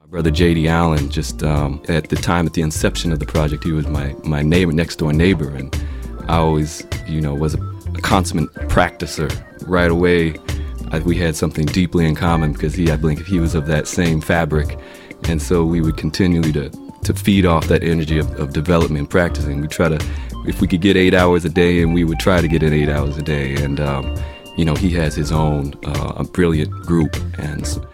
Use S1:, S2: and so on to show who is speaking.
S1: Brother J.D. Allen, just at the time, at the inception of the project, he was my neighbor, next door neighbor, and I always, was a consummate practicer. Right away, we had something deeply in common because I believe he was of that same fabric, and so we would continually to feed off that energy of development and practicing. We try to, if we could get 8 hours a day, and we would try to get in 8 hours a day, and he has his own brilliant group, and